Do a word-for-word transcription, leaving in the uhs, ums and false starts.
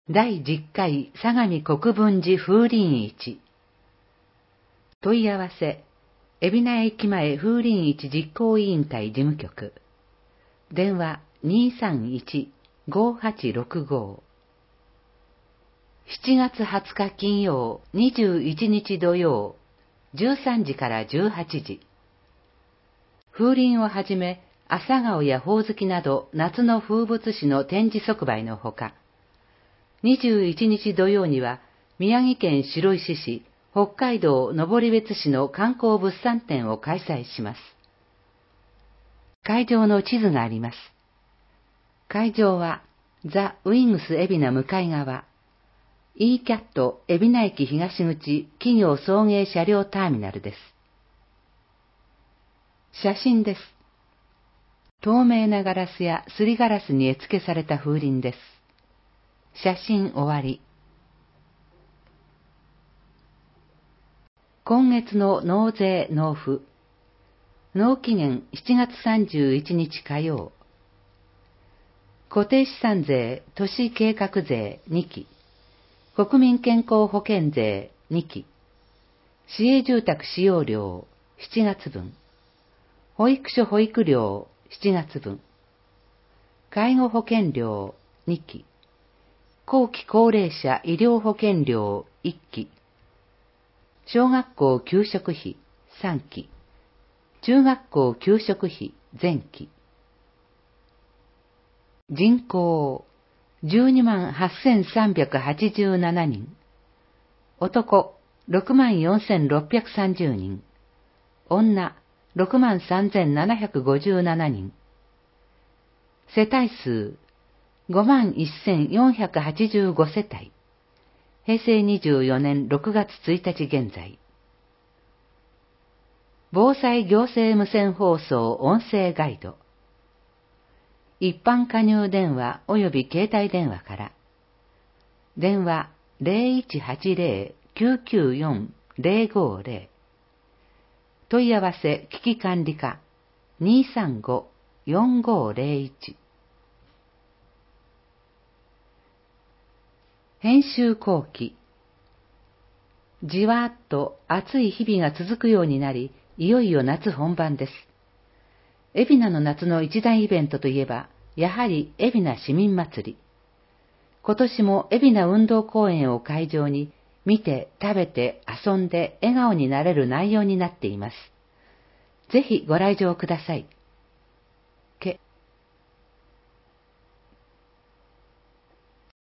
だいじゅっかい相模国分寺風鈴市。問い合わせ、海老名駅前風鈴市実行委員会事務局。電話 にーさんいち ごーはちろくご。しちがつはつか金曜、にじゅういちにち土曜、じゅうさんじからじゅうはちじ。風鈴をはじめ、朝顔やほおずきなど夏の風物詩の展示即売のほか、にじゅういちにち土曜には宮城県白石市、北海道登別市の観光物産展を開催します。会場の地図があります。会場はザ・ウィングス海老名向かい側、イーキャット 海老名駅東口企業送迎車両ターミナルです。写真です。透明なガラスやすりガラスに絵付けされた風鈴です。写真終わり。今月の納税納付。納期限しちがつさんじゅういちにち火曜。固定資産税、都市計画税にき。国民健康保険税にき。市営住宅使用料しちがつぶん。保育所保育料しちがつぶん。介護保険料にき。後期高齢者医療保険料いっき。小学校給食費さんき。中学校給食費全期。人口じゅうにまんはっせんさんびゃくはちじゅうななにん。男ろくまんよんせんろっぴゃくさんじゅうにん。女ろくまんさんぜんななひゃくごじゅうななにん。世帯数ごまんせんよんひゃくはちじゅうごせたい。へいせいにじゅうよねんろくがつついたち現在。防災行政無線放送音声ガイド。一般加入電話及び携帯電話から。電話 ゼロいちはちゼロ きゅうきゅうよん ゼロごゼロ。問い合わせ危機管理課 にーさんご よんごゼロいち。編集後期。じわーっと暑い日々が続くようになり、いよいよ夏本番です。海老名の夏の一大イベントといえば、やはり海老名市民祭り。今年も海老名運動公園を会場に、見て、食べて、遊んで、笑顔になれる内容になっています。ぜひご来場ください。